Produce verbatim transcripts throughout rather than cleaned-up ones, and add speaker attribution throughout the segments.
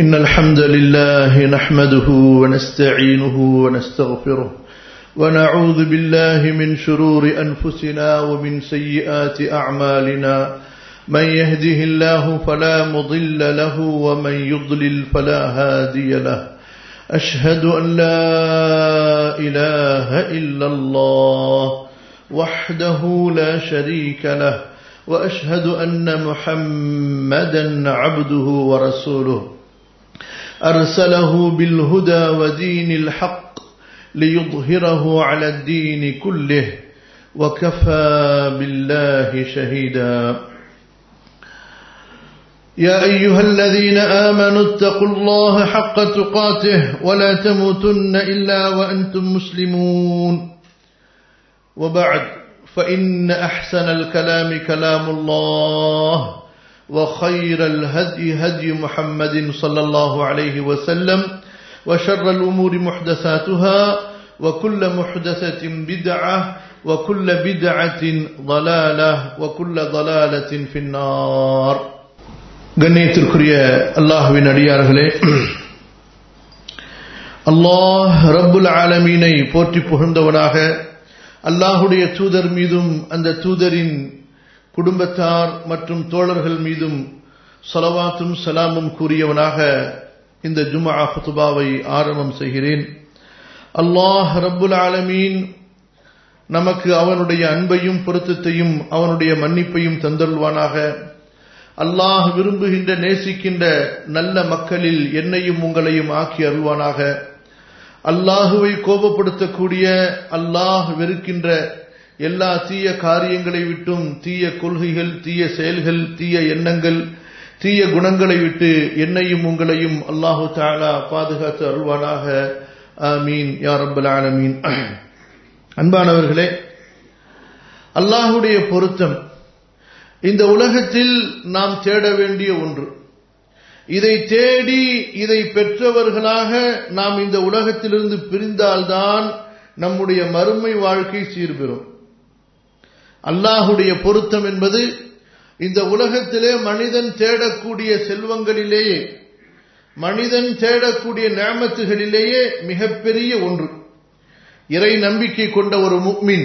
Speaker 1: إن الحمد لله نحمده ونستعينه ونستغفره ونعوذ بالله من شرور أنفسنا ومن سيئات أعمالنا من يهده الله فلا مضل له ومن يضلل فلا هادي له أشهد أن لا إله إلا الله وحده لا شريك له وأشهد أن محمدا عبده ورسوله أرسله بالهدى ودين الحق ليظهره على الدين كله وكفى بالله شهيدا يا أيها الذين آمنوا اتقوا الله حق تقاته ولا تموتن إلا وأنتم مسلمون وبعد فإن أحسن الكلام كلام الله وخير الهدي هدي محمد صلى الله عليه وسلم وشر الأمور محدثاتها وكل محدثة بدعة وكل بدعة ضلالة وكل ضلالة في النار. கண்ணியத்திற்குரிய அல்லாஹ்வின் அடியார்களே, அல்லாஹ் ரப்புல் ஆலமீனை போற்றி புகழ்ந்தவனாக அல்லாஹுடைய தூதர் மீதும் அந்த தூதரின் குடும்பத்தார் மற்றும் தோழர்கள் மீதும் ஸலவாத்தும் சலாமும் கூறியவனாக இந்த ஜும்ஆ குத்பாவை ஆரம்பம் செய்கிறேன். அல்லாஹ் ரப்புல் ஆலமீன் நமக்கு அவனுடைய அன்பையும் பொருத்தத்தையும் அவனுடைய மன்னிப்பையும் தந்தருள்வானாக. அல்லாஹ் விரும்புகின்ற நேசிக்கின்ற நல்ல மக்களில் என்னையும் உங்களையும் ஆக்கி அருள்வானாக. அல்லாஹுவை கோபப்படுத்தக்கூடிய, அல்லாஹ் வெறுக்கின்ற எல்லா தீய காரியங்களை விட்டும், தீய கொள்கைகள், தீய செயல்கள், தீய எண்ணங்கள், தீய குணங்களை விட்டு என்னையும் உங்களையும் அல்லாஹு தஆலா பாதுகாத்து அருள்வானாக. ஆமீன் யா ரப்பல் ஆலமீன். அன்பானவர்களே, அல்லாஹுடைய பொருத்தம் இந்த உலகத்தில் நாம் தேட வேண்டிய ஒன்று. இதை தேடி இதை பெற்றவர்களாக நாம் இந்த உலகத்திலிருந்து பிரிந்தால்தான் நம்முடைய மறுமை வாழ்க்கை சீர்பெறும். அல்லாஹுடைய பொருத்தம் என்பது இந்த உலகத்திலே மனிதன் தேடக்கூடிய செல்வங்களிலேயே, மனிதன் தேடக்கூடிய நிஅமத்துகளிலேயே மிகப்பெரிய ஒன்று. இறை நம்பிக்கை கொண்ட ஒரு முஃமின்,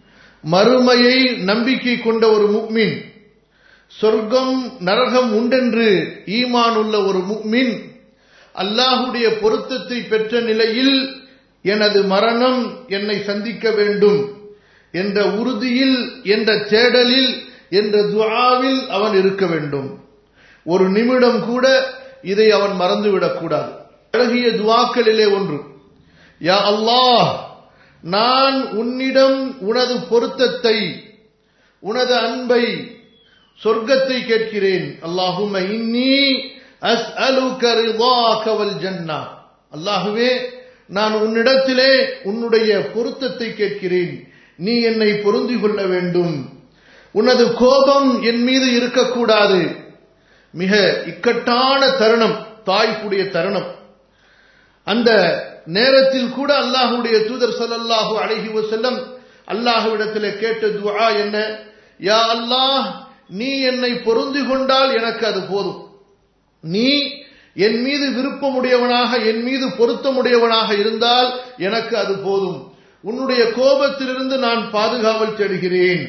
Speaker 1: மறுமையை நம்பிக்கை கொண்ட ஒரு முஃமின், சொர்க்கம் நரகம் உண்டென்று ஈமான் உள்ள ஒரு முஃமின் அல்லாஹுடைய பொருத்தத்தை பெற்ற நிலையில் எனது மரணம் என்னை சந்திக்க வேண்டும் என்ற உறுதியில், என்ற தேடலில், என்ற துஆவில் அவன் இருக்க வேண்டும். ஒரு நிமிடம் கூட இதை அவன் மறந்துவிடக்கூடாது. அழகிய துஆக்களிலே ஒன்று, யா அல்லாஹ், நான் உன்னிடம் உனது பொருத்தத்தை, உனது அன்பை, சொர்க்கத்தை கேட்கிறேன். அல்லாஹும்ம இன்னி அஸ்அலுக ரிதாக வல் ஜன்னah. அல்லாஹ்வே, நான் உன்னிடத்திலே உன்னுடைய பொருத்தத்தை கேட்கிறேன். நீ என்னை பொருந்திக் கொள்ள வேண்டும். உனது கோபம் என் மீது இருக்கக்கூடாது. மிக இக்கட்டான தருணம், தாய்ப்புடைய தருணம். அந்த நேரத்தில் கூட அல்லாஹ்வுடைய தூதர் ஸல்லல்லாஹு அலைஹி வஸல்லம் அல்லாஹ்விடத்திலே கேட்ட துஆ என்ன? யா அல்லாஹ், நீ என்னை பொருந்திக் கொண்டால் எனக்கு அது போதும். நீ என் மீது விருப்பமுடையவனாக, என் மீது பொருத்தமுடையவனாக இருந்தால் எனக்கு அது போதும். உன்னுடைய கோபத்திலிருந்து நான் பாதுகாவல் தேடுகிறேன்.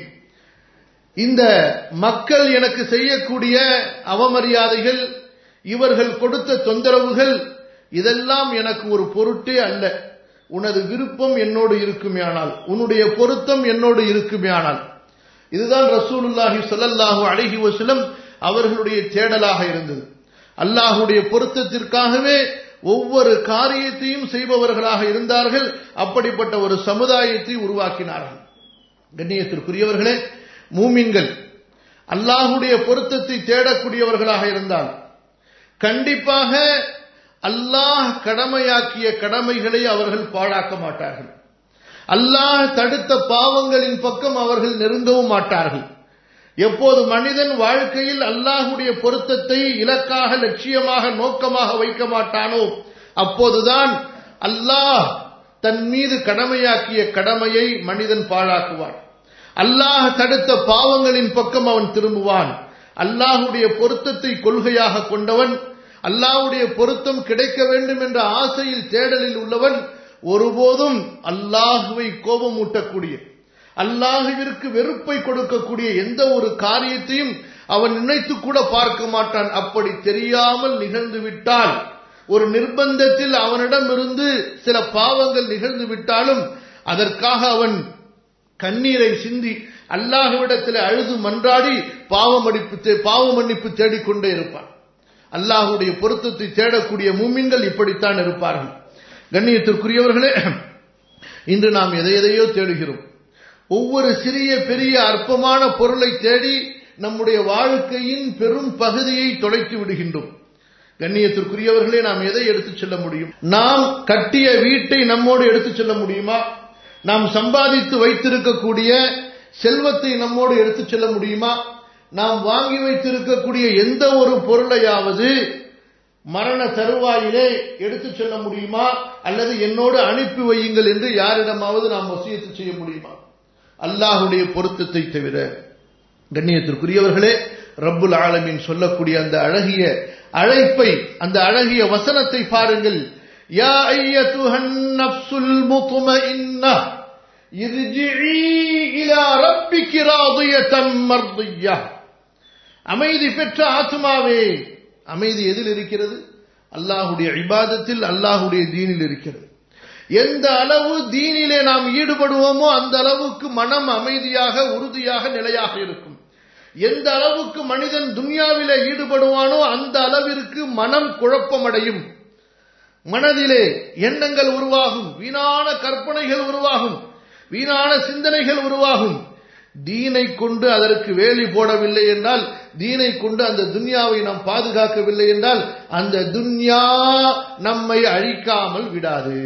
Speaker 1: இந்த மக்கள் எனக்கு செய்யக்கூடிய அவமரியாதைகள், இவர்கள் கொடுத்த தொந்தரவுகள், இதெல்லாம் எனக்கு ஒரு பொருட்டே அல்ல. உனது விருப்பம் என்னோடு இருக்குமேயானால், உன்னுடைய பொருத்தம் என்னோடு இருக்குமேயானால். இதுதான் ரசூலுல்லாஹி ஸல்லல்லாஹு அலைஹி வஸல்லம் அவர்களுடைய தேடலாக இருந்தது. அல்லாஹுடைய பொருத்தத்திற்காகவே ஒவ்வொரு காரியத்தையும் செய்பவர்களாக இருந்தார்கள். அப்படிப்பட்ட ஒரு சமுதாயத்தை உருவாக்கினார்கள். கண்ணியத்திற்குரியவர்களே, மூமின்கள் அல்லாஹுடைய பொருத்தத்தை தேடக்கூடியவர்களாக இருந்தால் கண்டிப்பாக அல்லாஹ் கடமையாக்கிய கடமைகளை அவர்கள் பாழாக்க மாட்டார்கள். அல்லாஹ் தடுத்த பாவங்களின் பக்கம் அவர்கள் நெருங்கவும் மாட்டார்கள். எப்போது மனிதன் வாழ்க்கையில் அல்லாஹுடைய பொருத்தத்தை இலக்காக, லட்சியமாக, நோக்கமாக வைக்க மாட்டானோ அப்போதுதான் அல்லாஹ் தன் மீது கடமையாக்கிய கடமையை மனிதன் பாழாக்குவான். அல்லாஹ் தடுத்த பாவங்களின் பக்கம் அவன் திரும்புவான். அல்லாஹுடைய பொருத்தத்தை கொள்கையாக கொண்டவன், அல்லாஹ்வுடைய பொருத்தம் கிடைக்க வேண்டும் என்ற ஆசையில் தேடலில் உள்ளவன் ஒருபோதும் அல்லாஹ்வை கோபமூட்டக்கூடிய, அல்லாஹ்விற்கு வெறுப்பை கொடுக்கக்கூடிய எந்த ஒரு காரியத்தையும் அவன் நினைத்து கூட பார்க்க மாட்டான். அப்படி தெரியாமல் நிகழ்ந்து விட்டால், ஒரு நிர்பந்தத்தில் அவனிடமிருந்து சில பாவங்கள் நிகழ்ந்து விட்டாலும் அதற்காக அவன் கண்ணீரை சிந்தி அல்லாஹ்விடத்தில் அழுது மன்றாடி பாவமடிப்பு பாவ மன்னிப்பு தேடிக்கொண்டே இருப்பான். அல்லாஹ்வுடைய பொருத்தத்தை தேடக்கூடிய மூமின்கள் இப்படித்தான் இருப்பார்கள். கண்ணியத்திற்குரியவர்களே, இன்று நாம் எதை எதையோ தேடுகிறோம். ஒவ்வொரு சிறிய பெரிய அற்பமான பொருளை தேடி நம்முடைய வாழ்க்கையின் பெரும் பகுதியை தொலைத்து விடுகின்றோம். கண்ணியத்திற்குரியவர்களே, நாம் எதை எடுத்துச் செல்ல முடியும்? நாம் கட்டிய வீட்டை நம்மோடு எடுத்துச் செல்ல முடியுமா? நாம் சம்பாதித்து வைத்திருக்கக்கூடிய செல்வத்தை நம்மோடு எடுத்துச் செல்ல முடியுமா? நாம் வாங்கி வைத்திருக்கக்கூடிய எந்த ஒரு பொருளையாவது மரண தருவாயிலே எடுத்துச் செல்ல முடியுமா? அல்லது என்னோடு அனுப்பி வையுங்கள் என்று யாரிடமாவது நாம் வசியத்து செய்ய முடியுமா? அல்லாஹ்வுடைய பொருத்தத்தை தவிர. கண்ணியத்திற்குரியவர்களே, ரப்புல் ஆலமீன் சொல்லக்கூடிய அந்த அழகிய அழைப்பை, அந்த அழகிய வசனத்தை பாருங்கள். யா அய்யதுஹன் நஃப்ஸுல் முத்மஇன்னா இர்ஜிஇ இலா ரப்பிகி ராதியதன் மர்திய்யா. அமைதி பெற்ற ஆத்மாவே, அமைதி எதில் இருக்கிறது? அல்லாஹ்வுடைய இபாதத்தில், அல்லாஹ்வுடைய தீனில் இருக்கிறது. எந்த அளவு தீனிலே நாம் ஈடுபடுவோமோ அந்த அளவுக்கு மனம் அமைதியாக, உறுதியாக, நிலையாக இருக்கும். எந்த அளவுக்கு மனிதன் துன்யாவிலே ஈடுபடுவானோ அந்த அளவிற்கு மனம் குழப்பமடையும். மனதிலே எண்ணங்கள் உருவாகும், வீணான கற்பனைகள் உருவாகும், வீணான சிந்தனைகள் உருவாகும். தீனை கொண்டு அதற்கு வேலி போடவில்லை என்றால், தீனை கொண்டு அந்த துன்யாவை நாம் பாதுகாக்கவில்லை என்றால், அந்த துன்யா நம்மை அழிக்காமல் விடாது.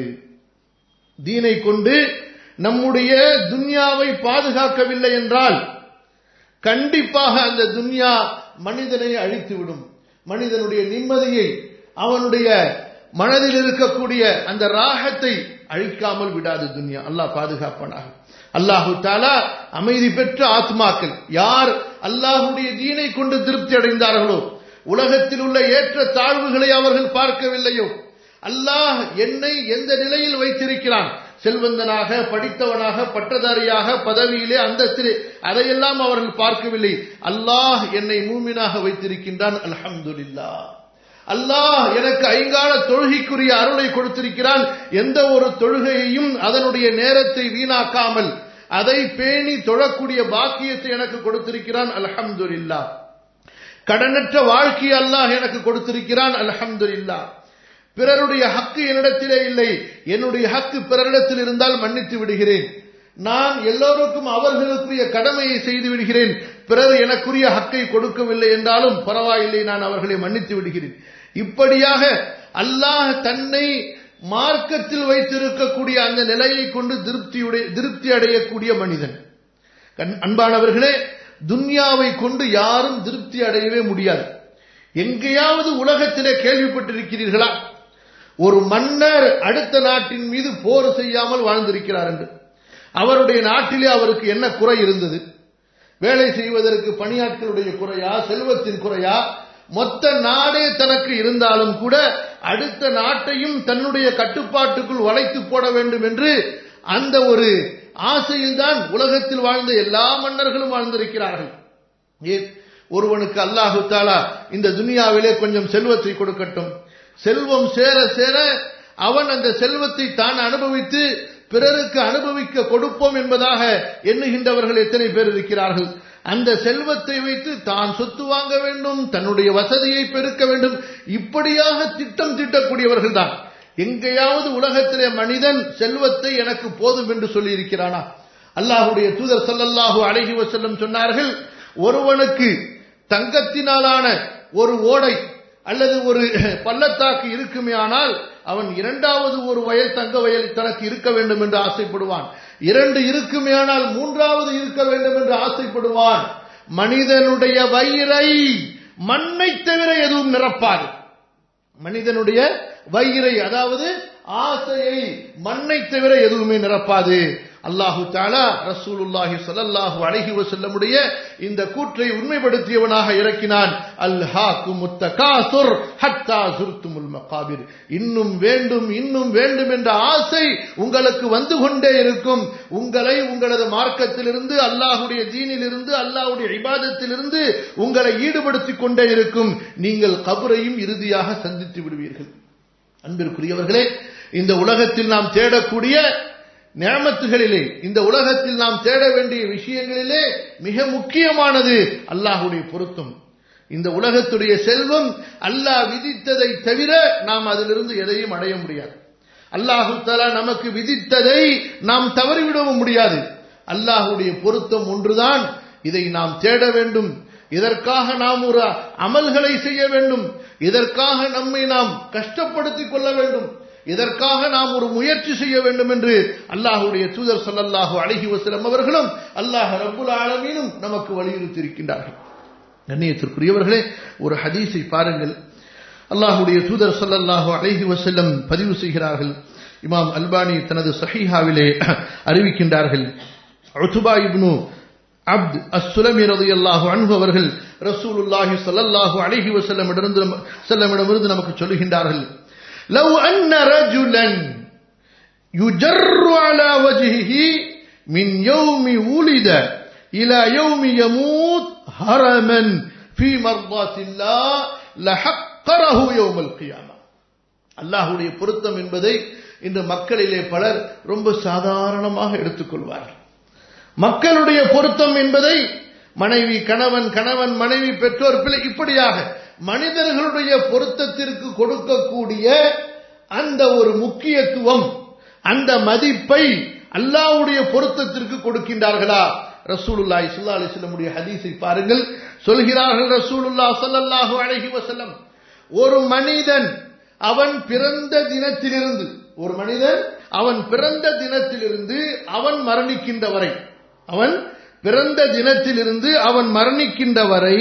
Speaker 1: தீனை கொண்டு நம்முடைய துன்யாவை பாதுகாக்கவில்லை என்றால் கண்டிப்பாக அந்த துன்யா மனிதனை அழித்துவிடும். மனிதனுடைய நிம்மதியை, அவனுடைய மனதில் இருக்கக்கூடிய அந்த ராகத்தை அழிக்காமல் விடாது துன்யா. அல்லாஹ் பாதுகாப்பானாக. அல்லாஹு தஆலா அமைதி பெற்ற ஆத்மாக்கள் யார் அல்லாஹ்வுடைய தீனை கொண்டு திருப்தி அடைந்தார்களோ, உலகத்தில் உள்ள ஏற்ற தாழ்வுகளை அவர்கள் பார்க்கவில்லையோ, அல்லாஹ் என்னை எந்த நிலையில் வைத்திருக்கிறான், செல்வந்தனாக, படித்தவனாக, பட்டதாரியாக, பதவியிலே, அந்தஸ்திலே, அதையெல்லாம் அவர்கள் பார்க்கவில்லை. அல்லாஹ் என்னை மூமினாக வைத்திருக்கின்றான், அல்ஹம்துலில்லாஹ். அல்லாஹ் எனக்கு ஐங்கால தொழுகைக்குரிய அருளை கொடுத்திருக்கிறான். எந்த ஒரு தொழுகையையும் அதனுடைய நேரத்தை வீணாக்காமல் அதை பேணி தொழக்கூடிய பாக்கியத்தை எனக்கு கொடுத்திருக்கிறான், அல்ஹம்துலில்லாஹ். கடனற்ற வாழ்க்கை அல்லாஹ் எனக்கு கொடுத்திருக்கிறான், அல்ஹம்துலில்லாஹ். பிறருடைய ஹக்கு என்னிடத்திலே இல்லை, என்னுடைய ஹக்கு பிறரிடத்தில் இருந்தால் மன்னித்து விடுகிறேன். நான் எல்லோருக்கும் அவர்களுக்குரிய கடமையை செய்து விடுகிறேன். பிறர் எனக்குரிய ஹக்கை கொடுக்கவில்லை என்றாலும் பரவாயில்லை, நான் அவர்களை மன்னித்து விடுகிறேன். இப்படியாக அல்லாஹ் தன்னை மார்க்கத்தில் வைத்திருக்கக்கூடிய அந்த நிலையை கொண்டு திருப்தியுடைய திருப்தி அடையக்கூடிய மனிதன். அன்பானவர்களே, துன்யாவை கொண்டு யாரும் திருப்தி அடையவே முடியாது. எங்கேயாவது உலகத்திலே கேள்விப்பட்டிருக்கிறீர்களா ஒரு மன்னர் அடுத்த நாட்டின் மீது போர் செய்யாமல் வாழ்ந்திருக்கிறார் என்று? அவருடைய நாட்டிலே அவருக்கு என்ன குறை இருந்தது? வேலை செய்வதற்கு பணியாட்களுடைய குறையா, செல்வத்தின் குறையா? மொத்த நாடே தனக்கு இருந்தாலும் கூட அடுத்த நாட்டையும் தன்னுடைய கட்டுப்பாட்டுக்குள் வளைத்து போட வேண்டும் என்று அந்த ஒரு ஆசையில்தான் உலகத்தில் வாழ்ந்த எல்லா மன்னர்களும் வாழ்ந்திருக்கிறார்கள். ஏன்? ஒருவனுக்கு அல்லாஹு தஆலா இந்த துனியாவிலே கொஞ்சம் செல்வத்தை கொடுக்கட்டும், செல்வம் சேர சேர அவன் அந்த செல்வத்தை தான் அனுபவித்து பிறருக்கு அனுபவிக்க கொடுப்போம் என்பதாக எண்ணுகின்றவர்கள் எத்தனை பேர் இருக்கிறார்கள்? அந்த செல்வத்தை வைத்து தான் சொத்து வாங்க வேண்டும், தன்னுடைய வசதியை பெருக்க வேண்டும், இப்படியாக திட்டம் தீட்டக்கூடியவர்கள் தான். எங்கேயாவது உலகத்திலே மனிதன் செல்வத்தை எனக்கு போதும் என்று சொல்லி இருக்கிறானா? அல்லாஹ்வுடைய தூதர் ஸல்லல்லாஹு அலைஹி வஸல்லம் சொன்னார்கள், ஒருவனுக்கு தங்கத்தினாலான ஒரு ஓடை அல்லது ஒரு பள்ளத்தாக்கு இருக்குமே ஆனால் அவன் இரண்டாவது ஒரு வயல் தங்க வயல் தனக்கு இருக்க வேண்டும் என்று ஆசைப்படுவான். இரண்டு இருக்குமே ஆனால் மூன்றாவது இருக்க வேண்டும் என்று ஆசைப்படுவான். மனிதனுடைய வயிறை மண்ணை தவிர எதுவும் நிரப்பாது. மனிதனுடைய வயிறை, அதாவது ஆசையை, மண்ணை தவிர எதுவுமே நிரப்பாது. அல்லாஹு தஆலா ரசூலுல்லாஹி ஸல்லல்லாஹு அலைஹி வஸல்லமுடைய இந்த கூற்றை உண்மைப்படுத்தியவனாக இறக்கினான். அல்ஹாக்குமுத் தகாசுர் ஹத்தா ஸுர்துமுல் மகாபிர். இன்னும் வேண்டும் இன்னும் வேண்டும் என்ற ஆசை உங்களுக்கு வந்து கொண்டே இருக்கும். உங்களை உங்களது மார்க்கத்திலிருந்து, அல்லாஹ்வுடைய தீனிலிருந்து, அல்லாஹ்வுடைய இபாதத்திலிருந்து உங்களை ஈடுபடுத்திக் கொண்டே இருக்கும். நீங்கள் கபரையும் இறுதியாக சந்தித்து விடுவீர்கள். அன்பிற்குரியவர்களே, இந்த உலகத்தில் நாம் தேடக்கூடிய நிஅமத்துகளிலே, இந்த உலகத்தில் நாம் தேட வேண்டிய விஷயங்களிலே மிக முக்கியமானது அல்லாஹ்வுடைய பொருத்தம். இந்த உலகத்துடைய செல்வம் அல்லாஹ் விதித்ததை தவிர நாம் அதிலிருந்து எதையும் அடைய முடியாது. அல்லாஹ் தஆலா நமக்கு விதித்ததை நாம் தவறிவிடவும் முடியாது. அல்லாஹ்வுடைய பொருத்தம் ஒன்றுதான். இதை நாம் தேட வேண்டும். இதற்காக நாம் ஒரு அமல்களை செய்ய வேண்டும். இதற்காக நம்மை நாம் கஷ்டப்படுத்திக் கொள்ள வேண்டும். இதற்காக நாம் ஒரு முயற்சி செய்ய வேண்டும் என்று அல்லாஹ்வுடைய தூதர் ஸல்லல்லாஹு அலைஹி வஸல்லம் அவர்களும் அல்லாஹ் ரப்புல் ஆலமீனும் நமக்கு வலியுறுத்தி இருக்கின்றார்கள். கண்ணியத்திற்குரியவர்களே, ஒரு ஹதீஸை பாருங்கள். அல்லாஹ்வுடைய தூதர் ஸல்லல்லாஹு அலைஹி வஸல்லம் பதிவு செய்கிறார்கள். இமாம் அல்பானி தனது ஸஹீஹாவிலே அறிவிக்கின்றார்கள். உத்பா இப்னு அப்த் அஸ்-சுலமி ரலியல்லாஹு அன்ஹு அவர்கள் ரசூலுல்லாஹி ஸல்லல்லாஹு அலைஹி வஸல்லம் இடமிருந்து நமக்கு சொல்லுகின்றார்கள், لو أن رجلا يجر على وجهه من يوم ولد إلى يوم يموت هرما في مرضات الله لحقره يوم القيامة. அல்லாஹ்வுடைய பொருத்தம் என்பதை இன்று மக்களிலே பலர் ரொம்ப சாதாரணமாக எடுத்துக்கொள்வார்கள். மக்களுடைய பொருத்தம் என்பதை மனைவி கணவன், கணவன் மனைவி, பெற்றோர் பிள்ளை, இப்படியாக மனிதர்களுடைய பொருத்தத்திற்கு கொடுக்கக்கூடிய அந்த ஒரு முக்கியத்துவம், அந்த மதிப்பை அல்லாஹ்வுடைய பொருத்தத்திற்கு கொடுக்கின்றார்களா? ரசூலுல்லாஹி ஸல்லல்லாஹு அலைஹி வஸல்லம் உடைய ஹதீஸை பாருங்கள். சொல்கிறார்கள் ரசூலுல்லாஹ் ஸல்லல்லாஹு அலைஹி வஸல்லம், ஒரு மனிதன் அவன் பிறந்த தினத்திலிருந்து, ஒரு மனிதன் அவன் பிறந்த தினத்திலிருந்து அவன் மரணிக்கின்ற வரை, அவன் பிறந்த தினத்திலிருந்து அவன் மரணிக்கின்ற வரை,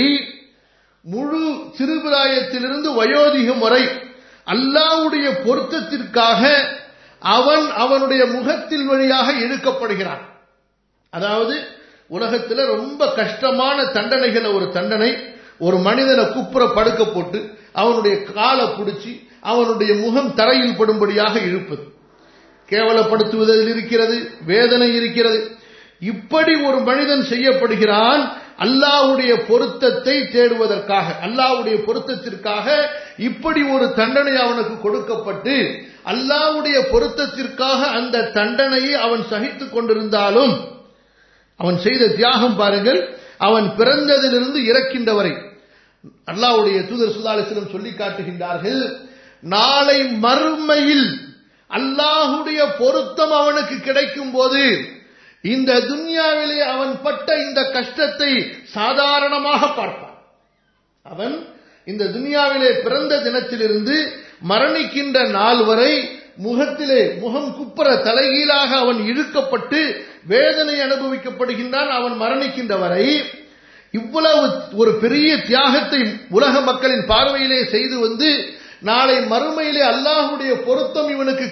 Speaker 1: முழு சிறுபிராயத்திலிருந்து வயோதிகம் வரை அல்லாஹ்வுடைய பொருத்தத்திற்காக அவன் அவனுடைய முகத்தில் வழியாக இழுக்கப்படுகிறான். அதாவது உலகத்தில் ரொம்ப கஷ்டமான தண்டனைகளை ஒரு தண்டனை, ஒரு மனிதனை குப்புற படுக்க போட்டு அவனுடைய காலை பிடிச்சி அவனுடைய முகம் தரையில் படும்படியாக இழுப்பது, கேவலப்படுத்துவதில் இருக்கிறது, வேதனை இருக்கிறது. இப்படி ஒரு மனிதன் செய்யப்படுகிறான் அல்லாஹ்வுடைய பொருத்தத்தை தேடுவதற்காக, அல்லாஹ்வுடைய பொருத்தத்திற்காக இப்படி ஒரு தண்டனை அவனுக்கு கொடுக்கப்பட்டு, அல்லாஹ்வுடைய பொருத்தத்திற்காக அந்த தண்டனையை அவன் சகித்துக் கொண்டிருந்தாலும் அவன் செய்த தியாகம் பாருங்கள். அவன் பிறந்ததிலிருந்து இறக்கின்ற வரை அல்லாஹ்வுடைய தூதர் ஸல்லல்லாஹு அலைஹி வஸல்லம் சொல்லி காட்டுகின்றார்கள், நாளை மறுமையில் அல்லாஹ்வுடைய பொருத்தம் அவனுக்கு கிடைக்கும் போது இந்த துன்யாவிலே அவன் பட்ட இந்த கஷ்டத்தை சாதாரணமாக பார்ப்பான். அவன் இந்த துன்யாவிலே பிறந்த தினத்திலிருந்து மரணிக்கின்ற நாள் வரை முகத்திலே முகம் குப்புற தலைகீழாக அவன் இழுக்கப்பட்டு வேதனை அனுபவிக்கப்படுகின்றான். அவன் மரணிக்கின்ற வரை இவ்வளவு ஒரு பெரிய தியாகத்தை உலக மக்களின் பார்வையிலே செய்து வந்து நாளை மறுமையிலே அல்லாஹ்வுடைய பொருத்தம் இவனுக்கு